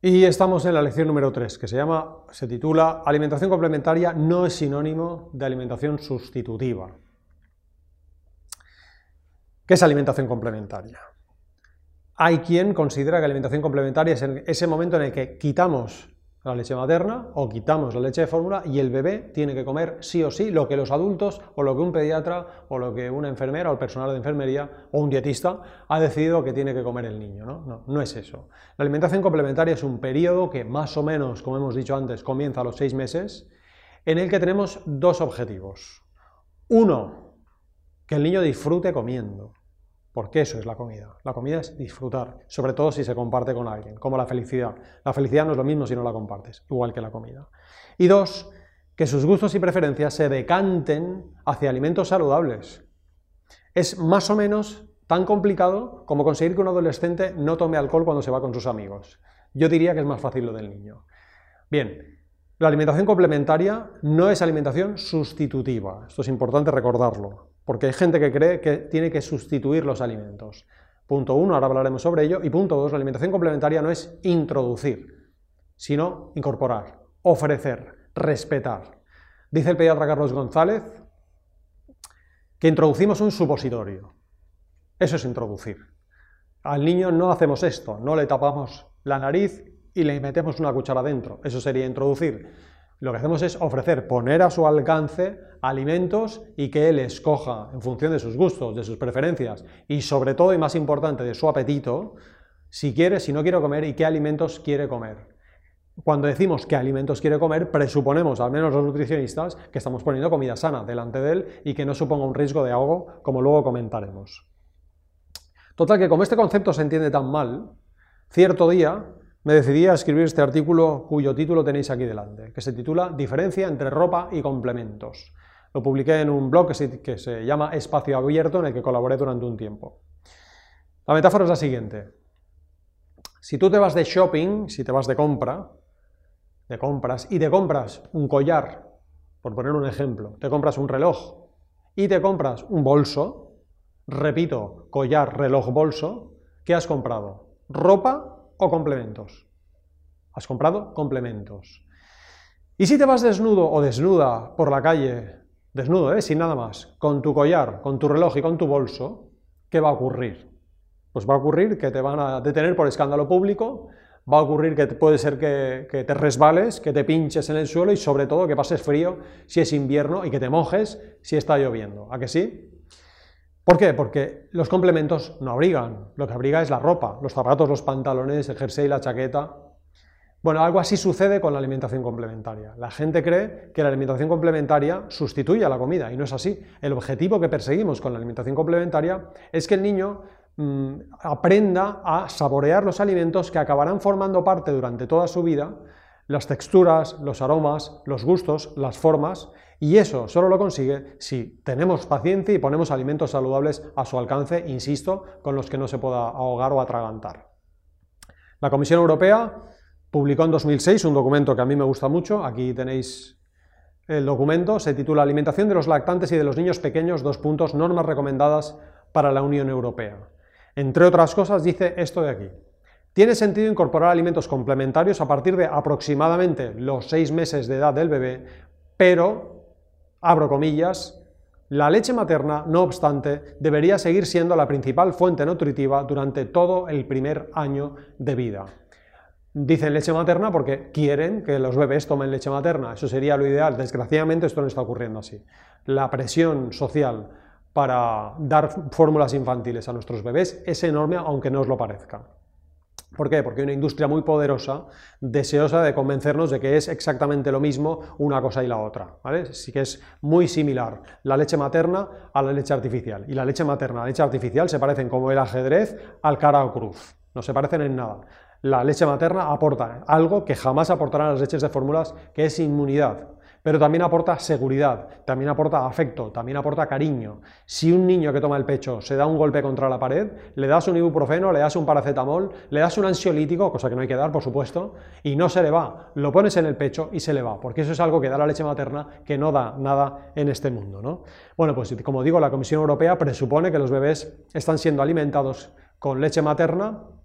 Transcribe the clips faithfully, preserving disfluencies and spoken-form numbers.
Y estamos en la lección número tres, que se llama, se titula Alimentación complementaria no es sinónimo de alimentación sustitutiva. ¿Qué es alimentación complementaria? Hay quien considera que alimentación complementaria es ese momento en el que quitamos la leche materna o quitamos la leche de fórmula y el bebé tiene que comer sí o sí lo que los adultos o lo que un pediatra o lo que una enfermera o el personal de enfermería o un dietista ha decidido que tiene que comer el niño, ¿no? No, no es eso. La alimentación complementaria es un periodo que más o menos, como hemos dicho antes, comienza a los seis meses, en el que tenemos dos objetivos. Uno, que el niño disfrute comiendo. Porque eso es la comida. La comida es disfrutar, sobre todo si se comparte con alguien, como la felicidad. La felicidad no es lo mismo si no la compartes, igual que la comida. Y dos, que sus gustos y preferencias se decanten hacia alimentos saludables. Es más o menos tan complicado como conseguir que un adolescente no tome alcohol cuando se va con sus amigos. Yo diría que es más fácil lo del niño. Bien, la alimentación complementaria no es alimentación sustitutiva. Esto es importante recordarlo. Porque hay gente que cree que tiene que sustituir los alimentos. Punto uno, ahora hablaremos sobre ello. Y punto dos, la alimentación complementaria no es introducir, sino incorporar, ofrecer, respetar. Dice el pediatra Carlos González que introducimos un supositorio. Eso es introducir. Al niño no hacemos esto, no le tapamos la nariz y le metemos una cuchara dentro. Eso sería introducir. Lo que hacemos es ofrecer, poner a su alcance alimentos y que él escoja en función de sus gustos, de sus preferencias y sobre todo y más importante de su apetito, si quiere, si no quiere comer y qué alimentos quiere comer. Cuando decimos qué alimentos quiere comer, presuponemos, al menos los nutricionistas, que estamos poniendo comida sana delante de él y que no suponga un riesgo de ahogo, como luego comentaremos. Total, que como este concepto se entiende tan mal, cierto día me decidí a escribir este artículo cuyo título tenéis aquí delante, que se titula Diferencia entre ropa y complementos. Lo publiqué en un blog que se, que se llama Espacio Abierto, en el que colaboré durante un tiempo. La metáfora es la siguiente. Si tú te vas de shopping, si te vas de compra, de compras, y te compras un collar, por poner un ejemplo, te compras un reloj y te compras un bolso, repito, collar, reloj, bolso, ¿qué has comprado? ¿Ropa o complementos? Has comprado complementos. Y si te vas desnudo o desnuda por la calle, desnudo, ¿eh? Sin nada más, con tu collar, con tu reloj y con tu bolso, ¿qué va a ocurrir? Pues va a ocurrir que te van a detener por escándalo público, va a ocurrir que puede ser que, que te resbales, que te pinches en el suelo y sobre todo que pases frío si es invierno y que te mojes si está lloviendo. ¿A que sí? ¿Por qué? Porque los complementos no abrigan, lo que abriga es la ropa, los zapatos, los pantalones, el jersey, la chaqueta. Bueno, algo así sucede con la alimentación complementaria. La gente cree que la alimentación complementaria sustituye a la comida y no es así. El objetivo que perseguimos con la alimentación complementaria es que el niño mmm, aprenda a saborear los alimentos que acabarán formando parte durante toda su vida, las texturas, los aromas, los gustos, las formas. Y eso solo lo consigue si tenemos paciencia y ponemos alimentos saludables a su alcance, insisto, con los que no se pueda ahogar o atragantar. La Comisión Europea publicó en dos mil seis un documento que a mí me gusta mucho, aquí tenéis el documento, se titula Alimentación de los lactantes y de los niños pequeños, dos puntos, normas recomendadas para la Unión Europea. Entre otras cosas dice esto de aquí. Tiene sentido incorporar alimentos complementarios a partir de aproximadamente los seis meses de edad del bebé, pero abro comillas, la leche materna, no obstante, debería seguir siendo la principal fuente nutritiva durante todo el primer año de vida. Dicen leche materna porque quieren que los bebés tomen leche materna, eso sería lo ideal. Desgraciadamente esto no está ocurriendo así. La presión social para dar fórmulas infantiles a nuestros bebés es enorme, aunque no os lo parezca. ¿Por qué? Porque hay una industria muy poderosa, deseosa de convencernos de que es exactamente lo mismo una cosa y la otra, ¿vale? Sí que es muy similar la leche materna a la leche artificial. Y la leche materna y la leche artificial se parecen como el ajedrez al cara o cruz. No se parecen en nada. La leche materna aporta algo que jamás aportarán las leches de fórmulas, que es inmunidad. Pero también aporta seguridad, también aporta afecto, también aporta cariño. Si un niño que toma el pecho se da un golpe contra la pared, le das un ibuprofeno, le das un paracetamol, le das un ansiolítico, cosa que no hay que dar, por supuesto, y no se le va. Lo pones en el pecho y se le va, porque eso es algo que da la leche materna que no da nada en este mundo, ¿no? Bueno, pues como digo, la Comisión Europea presupone que los bebés están siendo alimentados con leche materna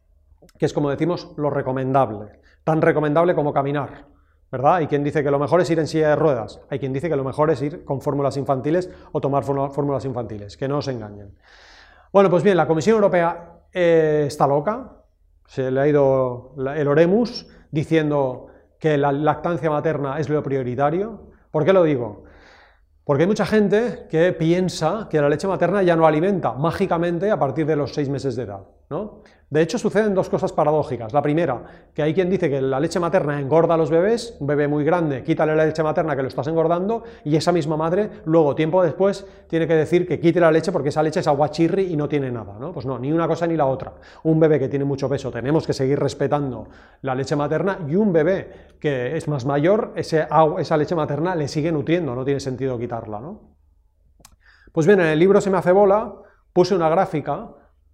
que es, como decimos, lo recomendable, tan recomendable como caminar, ¿verdad? Hay quien dice que lo mejor es ir en silla de ruedas, hay quien dice que lo mejor es ir con fórmulas infantiles o tomar fórmulas infantiles, que no os engañen. Bueno, pues bien, la Comisión Europea eh, está loca, se le ha ido el oremus diciendo que la lactancia materna es lo prioritario. ¿Por qué lo digo? Porque hay mucha gente que piensa que la leche materna ya no alimenta mágicamente a partir de los seis meses de edad, ¿no? De hecho, suceden dos cosas paradójicas. La primera, que hay quien dice que la leche materna engorda a los bebés, un bebé muy grande, quítale la leche materna que lo estás engordando, y esa misma madre, luego, tiempo después, tiene que decir que quite la leche porque esa leche es aguachirri y no tiene nada, ¿no? Pues no, ni una cosa ni la otra. Un bebé que tiene mucho peso, tenemos que seguir respetando la leche materna, y un bebé que es más mayor, ese, esa leche materna le sigue nutriendo, no tiene sentido quitarla, ¿no? Pues bien, en el libro Se me hace bola puse una gráfica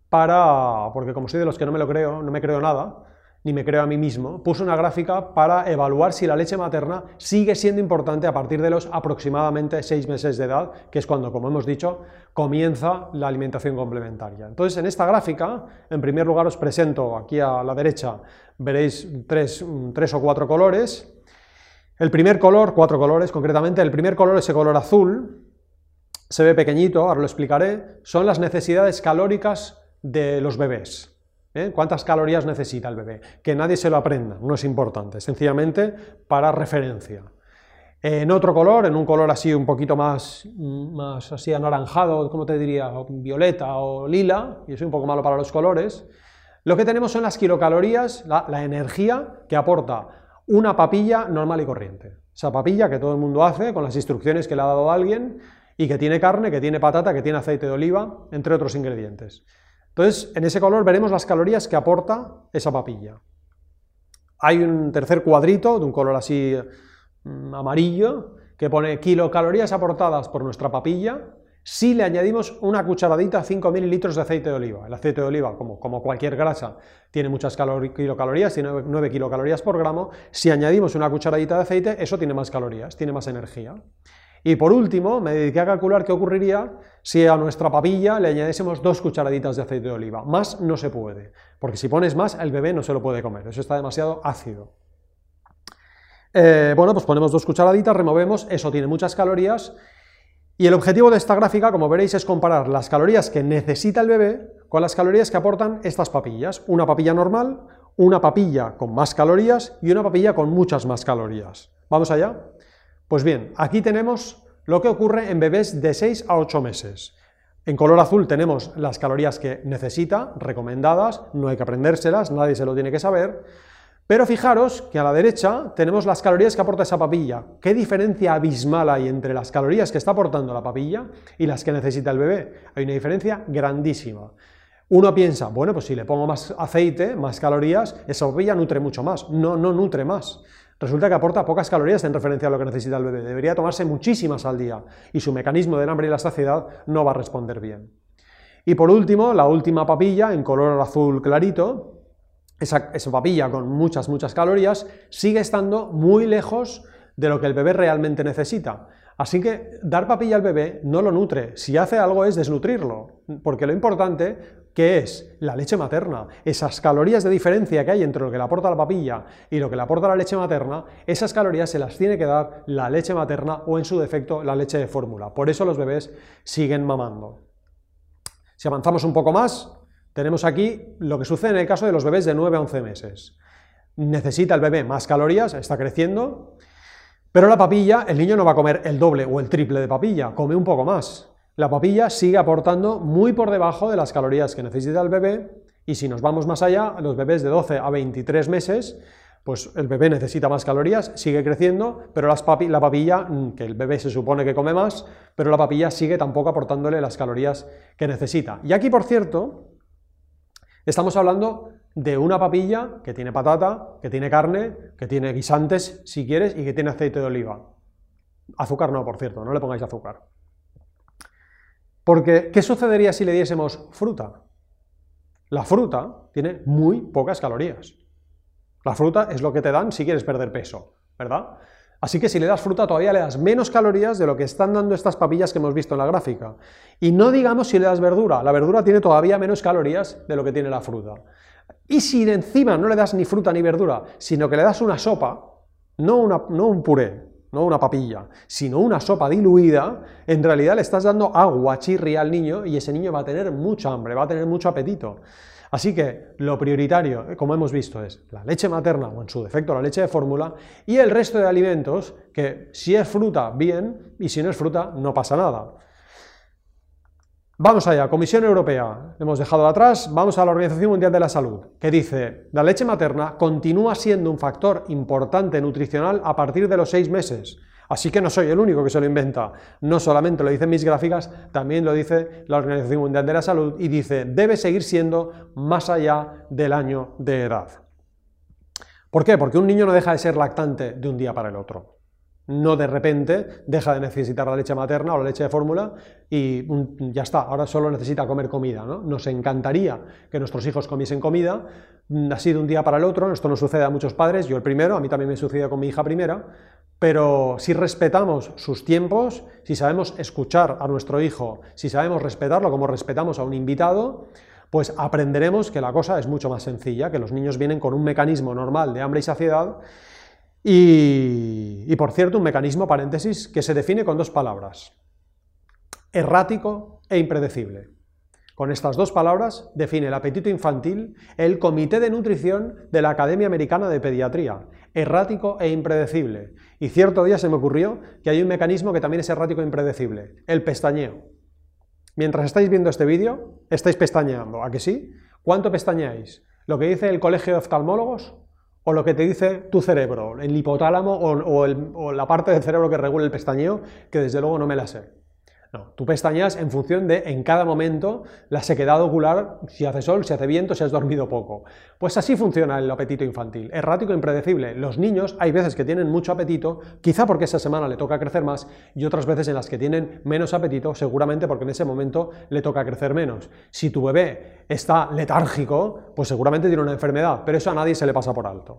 para, porque como soy de los que no me lo creo, no me creo nada, ni me creo a mí mismo, puse una gráfica para evaluar si la leche materna sigue siendo importante a partir de los aproximadamente seis meses de edad, que es cuando, como hemos dicho, comienza la alimentación complementaria. Entonces, en esta gráfica, en primer lugar os presento, aquí a la derecha, veréis tres, tres o cuatro colores. El primer color, cuatro colores concretamente, el primer color, ese color azul, se ve pequeñito, ahora lo explicaré, son las necesidades calóricas de los bebés. ¿Eh? ¿Cuántas calorías necesita el bebé? Que nadie se lo aprenda, no es importante, sencillamente para referencia. En otro color, en un color así un poquito más, más así anaranjado, ¿cómo te diría? Violeta o lila, y soy un poco malo para los colores, lo que tenemos son las kilocalorías, la, la energía que aporta una papilla normal y corriente. Esa papilla que todo el mundo hace con las instrucciones que le ha dado alguien y que tiene carne, que tiene patata, que tiene aceite de oliva, entre otros ingredientes. Entonces, en ese color veremos las calorías que aporta esa papilla. Hay un tercer cuadrito de un color así mmm, amarillo que pone kilocalorías aportadas por nuestra papilla si le añadimos una cucharadita, cinco mililitros de aceite de oliva. El aceite de oliva, como, como cualquier grasa, tiene muchas kilocalorías, tiene nueve kilocalorías por gramo. Si añadimos una cucharadita de aceite, eso tiene más calorías, tiene más energía. Y por último, me dediqué a calcular qué ocurriría si a nuestra papilla le añadiésemos dos cucharaditas de aceite de oliva. Más no se puede, porque si pones más, el bebé no se lo puede comer, eso está demasiado ácido. Eh, bueno, pues ponemos dos cucharaditas, removemos, eso tiene muchas calorías, y el objetivo de esta gráfica, como veréis, es comparar las calorías que necesita el bebé con las calorías que aportan estas papillas. Una papilla normal, una papilla con más calorías y una papilla con muchas más calorías. ¿Vamos allá? Pues bien, aquí tenemos lo que ocurre en bebés de seis a ocho meses. En color azul tenemos las calorías que necesita, recomendadas, no hay que aprendérselas, nadie se lo tiene que saber, pero fijaros que a la derecha tenemos las calorías que aporta esa papilla. ¿Qué diferencia abismal hay entre las calorías que está aportando la papilla y las que necesita el bebé? Hay una diferencia grandísima. Uno piensa, bueno, pues si le pongo más aceite, más calorías, esa papilla nutre mucho más. No, no nutre más. Resulta que aporta pocas calorías en referencia a lo que necesita el bebé. Debería tomarse muchísimas al día y su mecanismo del hambre y la saciedad no va a responder bien. Y por último, la última papilla en color azul clarito, esa, esa papilla con muchas, muchas calorías, sigue estando muy lejos de lo que el bebé realmente necesita. Así que dar papilla al bebé no lo nutre, si hace algo es desnutrirlo, porque lo importante, ¿qué es? La leche materna. Esas calorías de diferencia que hay entre lo que le aporta la papilla y lo que le aporta la leche materna, esas calorías se las tiene que dar la leche materna o, en su defecto, la leche de fórmula. Por eso los bebés siguen mamando. Si avanzamos un poco más, tenemos aquí lo que sucede en el caso de los bebés de nueve a once meses. Necesita el bebé más calorías, está creciendo, pero la papilla, el niño no va a comer el doble o el triple de papilla, come un poco más. La papilla sigue aportando muy por debajo de las calorías que necesita el bebé, y si nos vamos más allá, los bebés de doce a veintitrés meses, pues el bebé necesita más calorías, sigue creciendo, pero las papi, la papilla, que el bebé se supone que come más, pero la papilla sigue tampoco aportándole las calorías que necesita. Y aquí, por cierto, estamos hablando de una papilla que tiene patata, que tiene carne, que tiene guisantes, si quieres, y que tiene aceite de oliva. Azúcar no, por cierto, no le pongáis azúcar. Porque, ¿qué sucedería si le diésemos fruta? La fruta tiene muy pocas calorías. La fruta es lo que te dan si quieres perder peso, ¿verdad? Así que si le das fruta todavía le das menos calorías de lo que están dando estas papillas que hemos visto en la gráfica. Y no digamos si le das verdura, la verdura tiene todavía menos calorías de lo que tiene la fruta. Y si encima no le das ni fruta ni verdura, sino que le das una sopa, no, una, no un puré, no una papilla, sino una sopa diluida, en realidad le estás dando agua chirri al niño y ese niño va a tener mucha hambre, va a tener mucho apetito. Así que lo prioritario, como hemos visto, es la leche materna, o en su defecto la leche de fórmula, y el resto de alimentos, que si es fruta, bien, y si no es fruta, no pasa nada. Vamos allá, Comisión Europea, hemos dejado atrás, vamos a la Organización Mundial de la Salud, que dice, la leche materna continúa siendo un factor importante nutricional a partir de los seis meses. Así que no soy el único que se lo inventa, no solamente lo dicen mis gráficas, también lo dice la Organización Mundial de la Salud y dice, debe seguir siendo más allá del año de edad. ¿Por qué? Porque un niño no deja de ser lactante de un día para el otro. No de repente deja de necesitar la leche materna o la leche de fórmula y ya está, ahora solo necesita comer comida, ¿no? Nos encantaría que nuestros hijos comiesen comida, así de un día para el otro, esto nos sucede a muchos padres, yo el primero, a mí también me sucedió con mi hija primera, pero si respetamos sus tiempos, si sabemos escuchar a nuestro hijo, si sabemos respetarlo como respetamos a un invitado, pues aprenderemos que la cosa es mucho más sencilla, que los niños vienen con un mecanismo normal de hambre y saciedad. Y, y, por cierto, un mecanismo, paréntesis, que se define con dos palabras, errático e impredecible. Con estas dos palabras define el apetito infantil el Comité de Nutrición de la Academia Americana de Pediatría, errático e impredecible. Y cierto día se me ocurrió que hay un mecanismo que también es errático e impredecible, el pestañeo. Mientras estáis viendo este vídeo, estáis pestañeando, ¿a que sí? ¿Cuánto pestañeáis? ¿Lo que dice el Colegio de Oftalmólogos? ¿O lo que te dice tu cerebro, el hipotálamo o, o, el, o la parte del cerebro que regula el pestañeo, que desde luego no me la sé? No, tú pestañeas en función de, en cada momento, la sequedad ocular, si hace sol, si hace viento, si has dormido poco. Pues así funciona el apetito infantil, errático e impredecible. Los niños hay veces que tienen mucho apetito, quizá porque esa semana le toca crecer más, y otras veces en las que tienen menos apetito, seguramente porque en ese momento le toca crecer menos. Si tu bebé está letárgico, pues seguramente tiene una enfermedad, pero eso a nadie se le pasa por alto.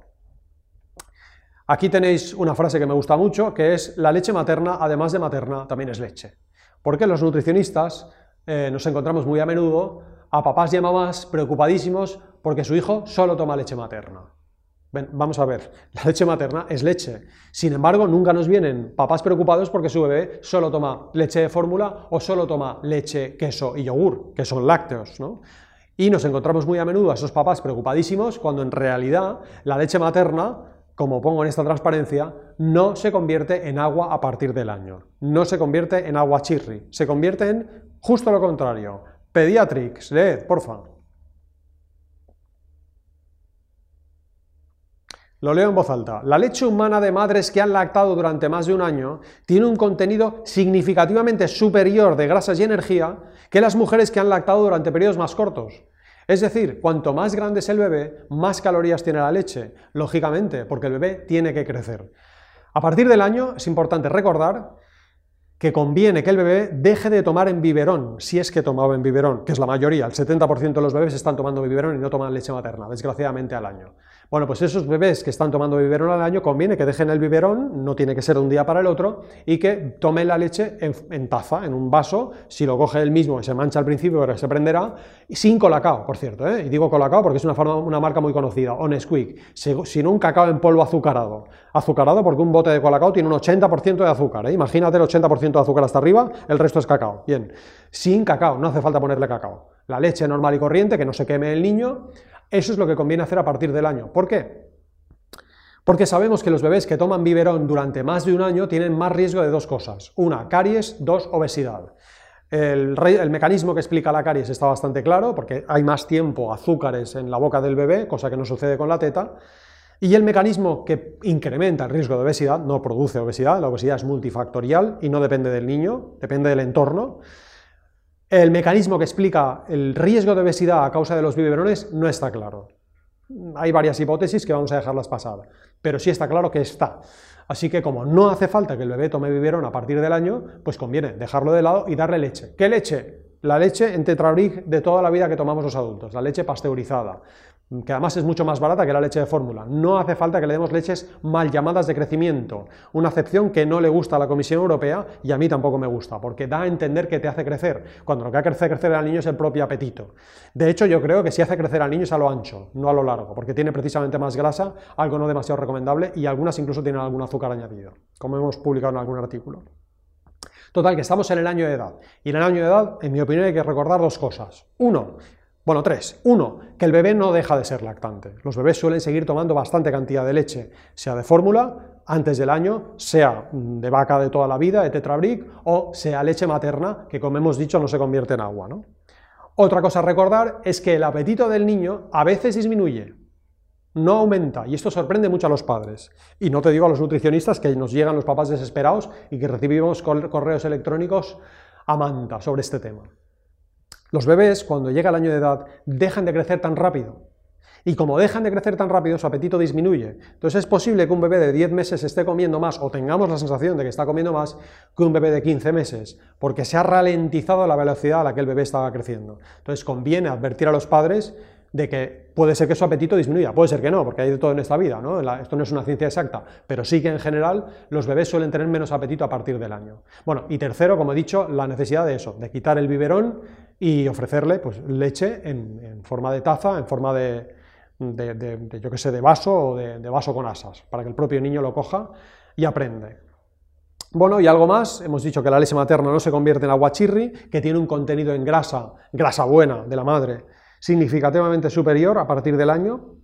Aquí tenéis una frase que me gusta mucho, que es: la leche materna, además de materna, también es leche. Porque los nutricionistas eh, nos encontramos muy a menudo a papás y a mamás preocupadísimos porque su hijo solo toma leche materna. Ven, vamos a ver, la leche materna es leche. Sin embargo, nunca nos vienen papás preocupados porque su bebé solo toma leche de fórmula o solo toma leche, queso y yogur, que son lácteos, ¿no? Y nos encontramos muy a menudo a esos papás preocupadísimos cuando en realidad la leche materna, como pongo en esta transparencia, no se convierte en agua a partir del año. No se convierte en agua chirri, se convierte en justo lo contrario. Pediatrics, leed, porfa. Lo leo en voz alta. La leche humana de madres que han lactado durante más de un año tiene un contenido significativamente superior de grasas y energía que las mujeres que han lactado durante periodos más cortos. Es decir, cuanto más grande es el bebé, más calorías tiene la leche, lógicamente, porque el bebé tiene que crecer. A partir del año es importante recordar que conviene que el bebé deje de tomar en biberón, si es que tomaba en biberón, que es la mayoría, el setenta por ciento de los bebés están tomando biberón y no toman leche materna, desgraciadamente al año. Bueno, pues esos bebés que están tomando biberón al año, conviene que dejen el biberón, no tiene que ser de un día para el otro, y que tomen la leche en, en taza, en un vaso, si lo coge él mismo, se mancha al principio, pero se prenderá, sin colacao, por cierto, ¿eh? Y digo colacao porque es una, forma, una marca muy conocida, o Nesquik, sino un cacao en polvo azucarado. Azucarado porque un bote de colacao tiene un ochenta por ciento de azúcar, ¿eh? Imagínate el ochenta por ciento de azúcar hasta arriba, el resto es cacao. Bien, sin cacao, no hace falta ponerle cacao. La leche normal y corriente, que no se queme el niño, eso es lo que conviene hacer a partir del año. ¿Por qué? Porque sabemos que los bebés que toman biberón durante más de un año tienen más riesgo de dos cosas. Una, caries, dos, obesidad. El, el mecanismo que explica la caries está bastante claro, porque hay más tiempo azúcares en la boca del bebé, cosa que no sucede con la teta. Y el mecanismo que incrementa el riesgo de obesidad, no produce obesidad, la obesidad es multifactorial y no depende del niño, depende del entorno. El mecanismo que explica el riesgo de obesidad a causa de los biberones no está claro. Hay varias hipótesis que vamos a dejarlas pasar, pero sí está claro que está. Así que como no hace falta que el bebé tome biberón a partir del año, pues conviene dejarlo de lado y darle leche. ¿Qué leche? La leche en tetrabric de toda la vida que tomamos los adultos, la leche pasteurizada. que además es mucho más barata que la leche de fórmula. No hace falta que le demos leches mal llamadas de crecimiento, una acepción que no le gusta a la Comisión Europea y a mí tampoco me gusta, porque da a entender que te hace crecer, cuando lo que hace crecer al niño es el propio apetito. De hecho, yo creo que si hace crecer al niño es a lo ancho, no a lo largo, porque tiene precisamente más grasa, algo no demasiado recomendable, y algunas incluso tienen algún azúcar añadido, como hemos publicado en algún artículo. Total, que estamos en el año de edad, y en el año de edad, en mi opinión, hay que recordar dos cosas. Uno, Bueno, tres. Uno, que el bebé no deja de ser lactante. Los bebés suelen seguir tomando bastante cantidad de leche, sea de fórmula, antes del año, sea de vaca de toda la vida, de Tetrabric, o sea leche materna, que como hemos dicho no se convierte en agua, ¿no? Otra cosa a recordar es que el apetito del niño a veces disminuye, no aumenta, y esto sorprende mucho a los padres. Y no te digo a los nutricionistas, que nos llegan los papás desesperados y que recibimos correos electrónicos a manta sobre este tema. Los bebés, cuando llega el año de edad, dejan de crecer tan rápido. Y como dejan de crecer tan rápido, su apetito disminuye. Entonces es posible que un bebé de diez meses esté comiendo más, o tengamos la sensación de que está comiendo más, que un bebé de quince meses, porque se ha ralentizado la velocidad a la que el bebé estaba creciendo. Entonces conviene advertir a los padres de que puede ser que su apetito disminuya, puede ser que no, porque hay de todo en esta vida, ¿no? Esto no es una ciencia exacta, pero sí que en general los bebés suelen tener menos apetito a partir del año. Bueno, y tercero, como he dicho, la necesidad de eso, de quitar el biberón y ofrecerle pues, leche en, en forma de taza, en forma de, de, de, de yo qué sé, de vaso o de, de vaso con asas, para que el propio niño lo coja y aprende. Bueno, y algo más, hemos dicho que la leche materna no se convierte en aguachirri, que tiene un contenido en grasa, grasa buena de la madre, significativamente superior a partir del año,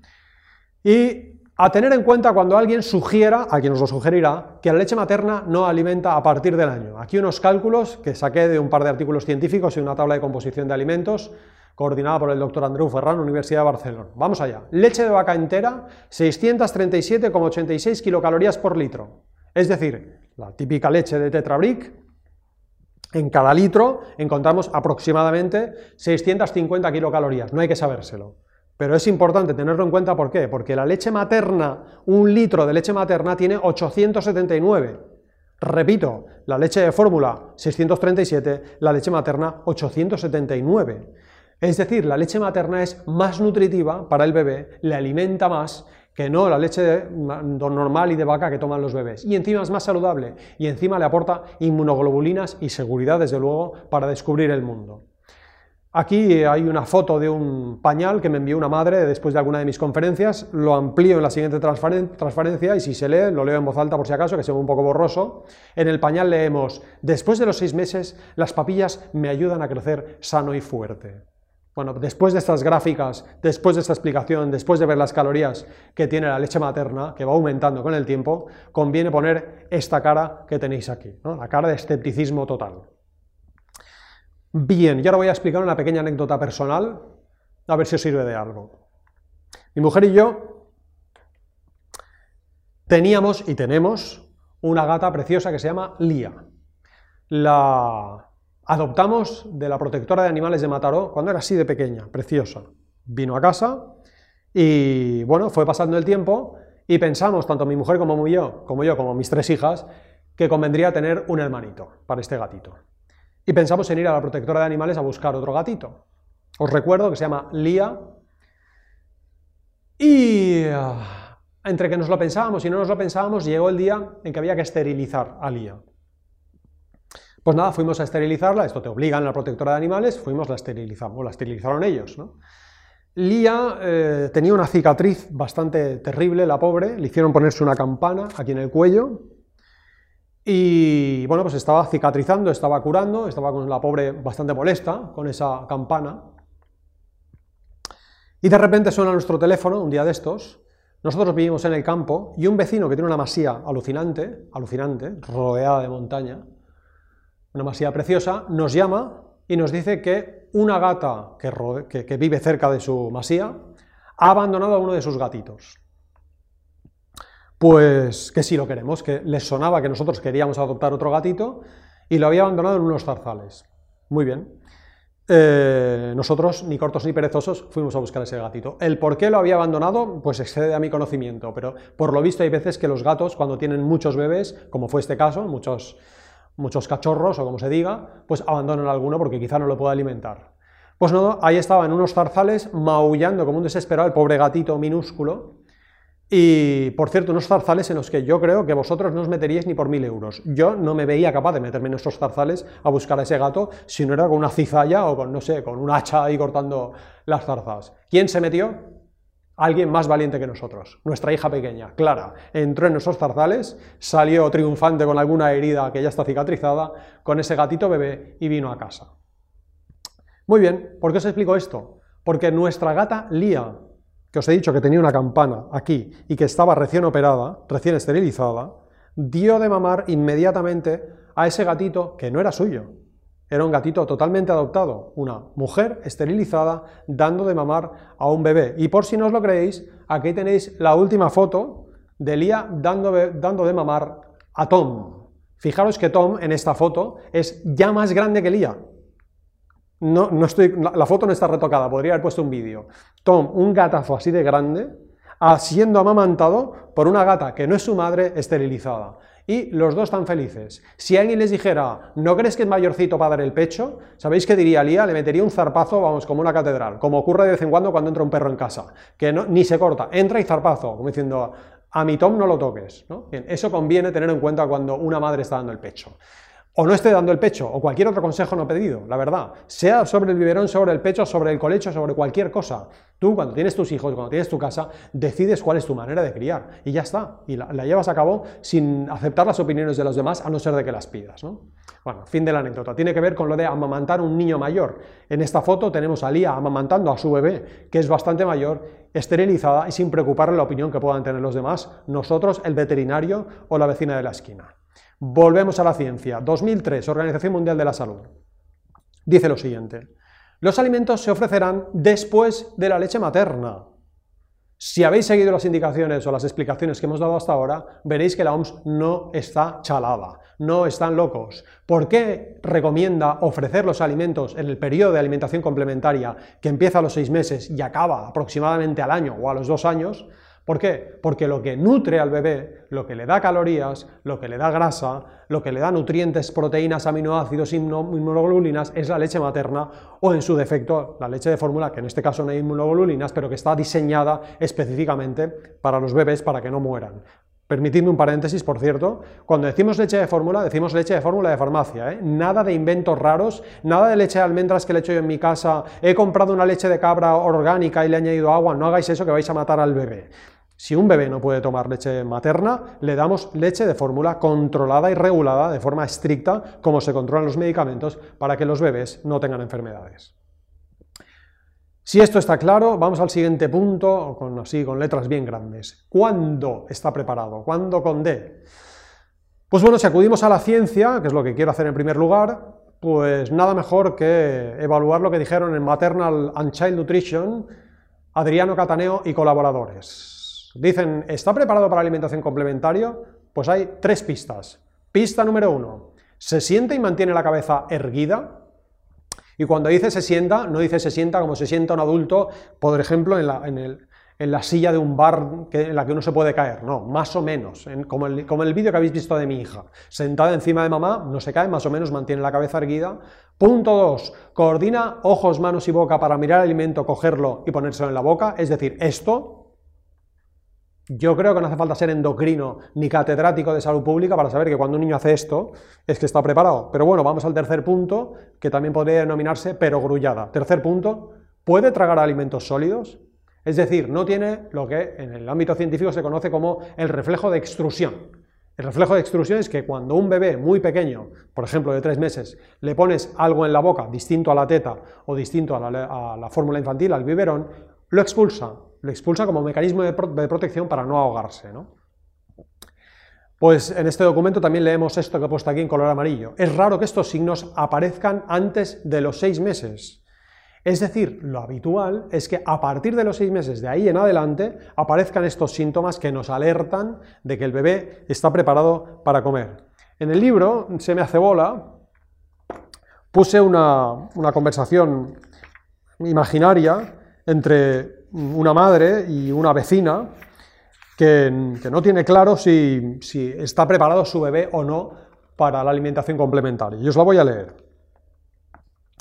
y a tener en cuenta cuando alguien sugiera, a quien nos lo sugerirá, que la leche materna no alimenta a partir del año. Aquí unos cálculos que saqué de un par de artículos científicos y una tabla de composición de alimentos coordinada por el doctor Andreu Ferran, Universidad de Barcelona. Vamos allá. Leche de vaca entera, seiscientos treinta y siete coma ochenta y seis kilocalorías por litro. Es decir, la típica leche de Tetrabric, en cada litro encontramos aproximadamente seiscientas cincuenta kilocalorías, no hay que sabérselo. Pero es importante tenerlo en cuenta, ¿por qué? Porque la leche materna, un litro de leche materna tiene ochocientos setenta y nueve. Repito, la leche de fórmula seiscientos treinta y siete, la leche materna ochocientos setenta y nueve. Es decir, la leche materna es más nutritiva para el bebé, le alimenta más que no la leche de, normal y de vaca que toman los bebés. Y encima es más saludable, y encima le aporta inmunoglobulinas y seguridad, desde luego, para descubrir el mundo. Aquí hay una foto de un pañal que me envió una madre después de alguna de mis conferencias, lo amplío en la siguiente transparencia y si se lee, lo leo en voz alta por si acaso, que se ve un poco borroso. En el pañal leemos: después de los seis meses, las papillas me ayudan a crecer sano y fuerte. Bueno, después de estas gráficas, después de esta explicación, después de ver las calorías que tiene la leche materna, que va aumentando con el tiempo, conviene poner esta cara que tenéis aquí, ¿no? La cara de escepticismo total. Bien, y ahora voy a explicar una pequeña anécdota personal, a ver si os sirve de algo. Mi mujer y yo teníamos y tenemos una gata preciosa que se llama Lía. La adoptamos de la protectora de animales de Mataró cuando era así de pequeña, preciosa. Vino a casa y, bueno, fue pasando el tiempo y pensamos, tanto mi mujer como yo, como yo, como mis tres hijas, que convendría tener un hermanito para este gatito. Y pensamos en ir a la protectora de animales a buscar otro gatito. Os recuerdo que se llama Lía. Y uh, entre que nos lo pensábamos y no nos lo pensábamos, llegó el día en que había que esterilizar a Lía. Pues nada, fuimos a esterilizarla, esto te obligan a la protectora de animales, fuimos, la esterilizamos, la esterilizaron ellos, ¿no? Lía eh, tenía una cicatriz bastante terrible, la pobre, le hicieron ponerse una campana aquí en el cuello, y bueno, pues estaba cicatrizando, estaba curando, estaba con la pobre bastante molesta con esa campana. Y de repente suena nuestro teléfono, un día de estos. Nosotros vivimos en el campo y un vecino que tiene una masía alucinante, alucinante, rodeada de montaña, una masía preciosa, nos llama y nos dice que una gata que, rode, que, que vive cerca de su masía ha abandonado a uno de sus gatitos. Pues que sí lo queremos, que les sonaba que nosotros queríamos adoptar otro gatito y lo había abandonado en unos zarzales. Muy bien. Eh, nosotros, ni cortos ni perezosos, fuimos a buscar ese gatito. El por qué lo había abandonado, pues excede a mi conocimiento, pero por lo visto hay veces que los gatos, cuando tienen muchos bebés, como fue este caso, muchos, muchos cachorros o como se diga, pues abandonan alguno porque quizá no lo pueda alimentar. Pues no, ahí estaba en unos zarzales maullando como un desesperado el pobre gatito minúsculo. Y, por cierto, unos zarzales en los que yo creo que vosotros no os meteríais ni por mil euros. Yo no me veía capaz de meterme en estos zarzales a buscar a ese gato si no era con una cizalla o con, no sé, con un hacha ahí cortando las zarzas. ¿Quién se metió? Alguien más valiente que nosotros. Nuestra hija pequeña, Clara, entró en nuestros zarzales, salió triunfante con alguna herida que ya está cicatrizada, con ese gatito bebé y vino a casa. Muy bien, ¿por qué os explico esto? Porque nuestra gata Lía, que os he dicho que tenía una campana aquí y que estaba recién operada, recién esterilizada, dio de mamar inmediatamente a ese gatito que no era suyo. Era un gatito totalmente adoptado, una mujer esterilizada dando de mamar a un bebé. Y por si no os lo creéis, aquí tenéis la última foto de Lía dando de, dando de mamar a Tom. Fijaros que Tom en esta foto es ya más grande que Lía. No, no estoy, la foto no está retocada, podría haber puesto un vídeo. Tom, un gatazo así de grande, siendo amamantado por una gata que no es su madre, esterilizada. Y los dos tan felices. Si alguien les dijera, ¿no crees que es mayorcito para dar el pecho? ¿Sabéis qué diría Lía? Le metería un zarpazo, vamos, como una catedral, como ocurre de vez en cuando cuando entra un perro en casa, que no, ni se corta, entra y zarpazo, como diciendo, a mi Tom no lo toques, ¿no? Bien, eso conviene tener en cuenta cuando una madre está dando el pecho. O no esté dando el pecho, o cualquier otro consejo no pedido, la verdad, sea sobre el biberón, sobre el pecho, sobre el colecho, sobre cualquier cosa. Tú, cuando tienes tus hijos, cuando tienes tu casa, decides cuál es tu manera de criar, y ya está, y la, la llevas a cabo sin aceptar las opiniones de los demás, a no ser de que las pidas, ¿no? Bueno, fin de la anécdota. Tiene que ver con lo de amamantar a un niño mayor. En esta foto tenemos a Lía amamantando a su bebé, que es bastante mayor, esterilizada y sin preocuparle la opinión que puedan tener los demás, nosotros, el veterinario o la vecina de la esquina. Volvemos a la ciencia. dos mil tres, Organización Mundial de la Salud. Dice lo siguiente: los alimentos se ofrecerán después de la leche materna. Si habéis seguido las indicaciones o las explicaciones que hemos dado hasta ahora, veréis que la O M S no está chalada, no están locos. ¿Por qué recomienda ofrecer los alimentos en el periodo de alimentación complementaria que empieza a los seis meses y acaba aproximadamente al año o a los dos años? ¿Por qué? Porque lo que nutre al bebé, lo que le da calorías, lo que le da grasa, lo que le da nutrientes, proteínas, aminoácidos, inmunoglobulinas, es la leche materna o, en su defecto, la leche de fórmula, que en este caso no hay inmunoglobulinas, pero que está diseñada específicamente para los bebés para que no mueran. Permitidme un paréntesis, por cierto, cuando decimos leche de fórmula, decimos leche de fórmula de farmacia, ¿eh? Nada de inventos raros, nada de leche de almendras que le echo yo en mi casa, he comprado una leche de cabra orgánica y le he añadido agua, no hagáis eso que vais a matar al bebé. Si un bebé no puede tomar leche materna, le damos leche de fórmula controlada y regulada de forma estricta, como se controlan los medicamentos, para que los bebés no tengan enfermedades. Si esto está claro, vamos al siguiente punto, con, así, con letras bien grandes. ¿Cuándo está preparado? ¿Cuándo con D? Pues bueno, si acudimos a la ciencia, que es lo que quiero hacer en primer lugar, pues nada mejor que evaluar lo que dijeron en Maternal and Child Nutrition Adriano Cataneo y colaboradores. Dicen, ¿está preparado para alimentación complementaria? Pues hay tres pistas. Pista número uno, ¿se siente y mantiene la cabeza erguida? Y cuando dice se sienta, no dice se sienta como se sienta un adulto, por ejemplo, en la, en el, en la silla de un bar que, en la que uno se puede caer, no, más o menos, en, como, el, como el vídeo que habéis visto de mi hija, sentada encima de mamá, no se cae, más o menos mantiene la cabeza erguida. Punto dos, coordina ojos, manos y boca para mirar el alimento, cogerlo y ponérselo en la boca, es decir, esto. Yo creo que no hace falta ser endocrino ni catedrático de salud pública para saber que cuando un niño hace esto es que está preparado. Pero bueno, vamos al tercer punto, que también podría denominarse perogrullada. Tercer punto, ¿puede tragar alimentos sólidos? Es decir, no tiene lo que en el ámbito científico se conoce como el reflejo de extrusión. El reflejo de extrusión es que cuando un bebé muy pequeño, por ejemplo de tres meses, le pones algo en la boca distinto a la teta o distinto a la, a la fórmula infantil, al biberón, lo expulsa. Lo expulsa como mecanismo de, pro de protección para no ahogarse, ¿no? Pues en este documento también leemos esto que he puesto aquí en color amarillo. Es raro que estos signos aparezcan antes de los seis meses. Es decir, lo habitual es que a partir de los seis meses de ahí en adelante aparezcan estos síntomas que nos alertan de que el bebé está preparado para comer. En el libro, Se me hace bola, puse una, una conversación imaginaria entre una madre y una vecina que, que no tiene claro si, si está preparado su bebé o no para la alimentación complementaria. Y os la voy a leer.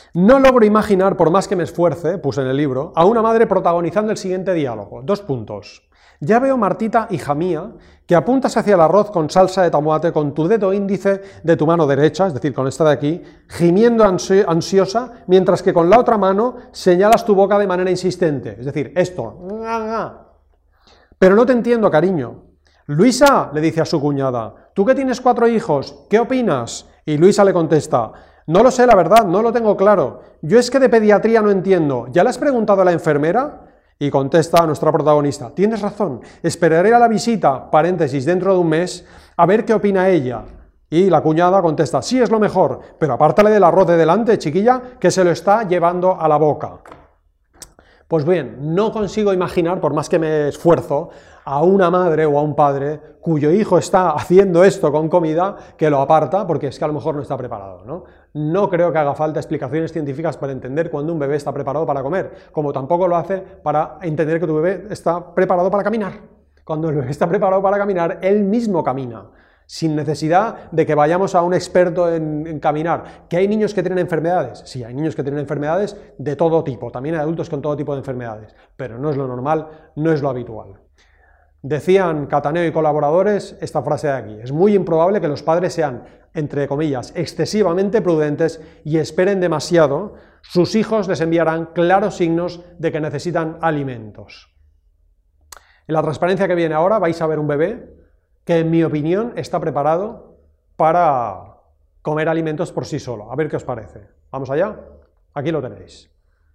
No logro imaginar, por más que me esfuerce, puse en el libro, a una madre protagonizando el siguiente diálogo. Dos puntos. Ya veo, Martita, hija mía, que apuntas hacia el arroz con salsa de tomate con tu dedo índice de tu mano derecha, es decir, con esta de aquí, gimiendo ansi- ansiosa, mientras que con la otra mano señalas tu boca de manera insistente, es decir, esto. Pero no te entiendo, cariño. Luisa, le dice a su cuñada, tú que tienes cuatro hijos, ¿qué opinas? Y Luisa le contesta, no lo sé, la verdad, no lo tengo claro. Yo es que de pediatría no entiendo. ¿Ya le has preguntado a la enfermera? Y contesta a nuestra protagonista, tienes razón, esperaré a la visita, paréntesis, dentro de un mes, a ver qué opina ella. Y la cuñada contesta, sí, es lo mejor, pero apártale del arroz de delante, chiquilla, que se lo está llevando a la boca. Pues bien, no consigo imaginar, por más que me esfuerzo, a una madre o a un padre cuyo hijo está haciendo esto con comida que lo aparta porque es que a lo mejor no está preparado, ¿no? No creo que haga falta explicaciones científicas para entender cuando un bebé está preparado para comer, como tampoco lo hace para entender que tu bebé está preparado para caminar. Cuando el bebé está preparado para caminar, él mismo camina, sin necesidad de que vayamos a un experto en, en caminar. ¿Que hay niños que tienen enfermedades? Sí, hay niños que tienen enfermedades de todo tipo, también hay adultos con todo tipo de enfermedades, pero no es lo normal, no es lo habitual. Decían Cataneo y colaboradores esta frase de aquí, es muy improbable que los padres sean, entre comillas, excesivamente prudentes y esperen demasiado, sus hijos les enviarán claros signos de que necesitan alimentos. En la transparencia que viene ahora vais a ver un bebé que en mi opinión está preparado para comer alimentos por sí solo. A ver qué os parece. ¿Vamos allá? Aquí lo tenéis.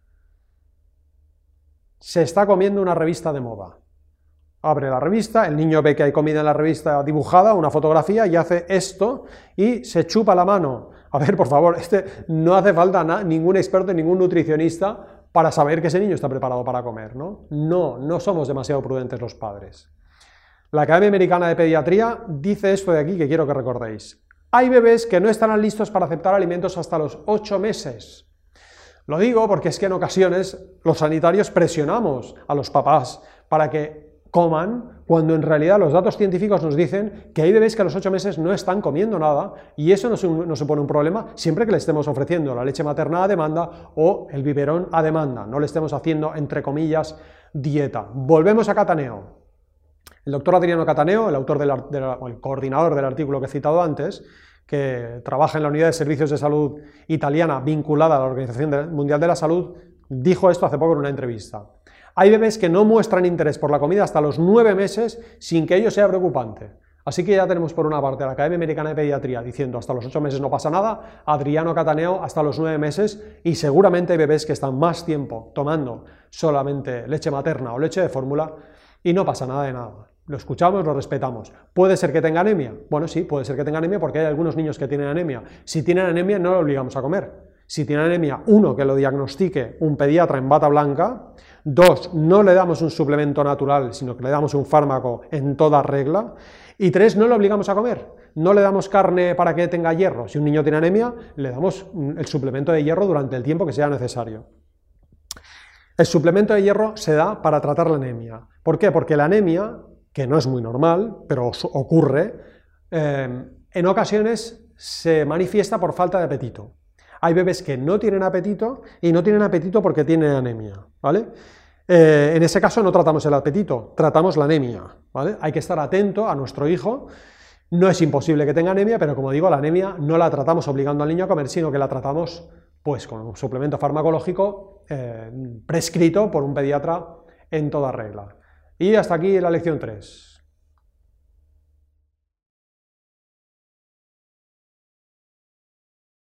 Se está comiendo una revista de moda. Abre la revista, el niño ve que hay comida en la revista dibujada, una fotografía, y hace esto y se chupa la mano. A ver, por favor, este, no hace falta na, ningún experto, ningún nutricionista para saber que ese niño está preparado para comer, ¿no? No, no somos demasiado prudentes los padres. La Academia Americana de Pediatría dice esto de aquí que quiero que recordéis. Hay bebés que no estarán listos para aceptar alimentos hasta los ocho meses. Lo digo porque es que en ocasiones los sanitarios presionamos a los papás para que coman, cuando en realidad los datos científicos nos dicen que hay bebés que a los ocho meses no están comiendo nada y eso no, no supone un problema siempre que le estemos ofreciendo la leche materna a demanda o el biberón a demanda, no le estemos haciendo, entre comillas, dieta. Volvemos a Cataneo. El doctor Adriano Cataneo, el autor del, del, o el coordinador del artículo que he citado antes, que trabaja en la Unidad de Servicios de Salud italiana vinculada a la Organización Mundial de la Salud, dijo esto hace poco en una entrevista. Hay bebés que no muestran interés por la comida hasta los nueve meses sin que ello sea preocupante. Así que ya tenemos por una parte a la Academia Americana de Pediatría diciendo hasta los ocho meses no pasa nada, Adriano Cataneo hasta los nueve meses y seguramente hay bebés que están más tiempo tomando solamente leche materna o leche de fórmula y no pasa nada de nada. Lo escuchamos, lo respetamos. ¿Puede ser que tenga anemia? Bueno, sí, puede ser que tenga anemia porque hay algunos niños que tienen anemia. Si tienen anemia no lo obligamos a comer. Si tiene anemia, uno, que lo diagnostique un pediatra en bata blanca, dos, no le damos un suplemento natural, sino que le damos un fármaco en toda regla, y tres, no le obligamos a comer, no le damos carne para que tenga hierro. Si un niño tiene anemia, le damos el suplemento de hierro durante el tiempo que sea necesario. El suplemento de hierro se da para tratar la anemia. ¿Por qué? Porque la anemia, que no es muy normal, pero ocurre, eh, en ocasiones se manifiesta por falta de apetito. Hay bebés que no tienen apetito y no tienen apetito porque tienen anemia, ¿vale? Eh, en ese caso no tratamos el apetito, tratamos la anemia, ¿vale? Hay que estar atento a nuestro hijo. No es imposible que tenga anemia, pero como digo, la anemia no la tratamos obligando al niño a comer, sino que la tratamos pues con un suplemento farmacológico eh, prescrito por un pediatra en toda regla. Y hasta aquí la lección tres.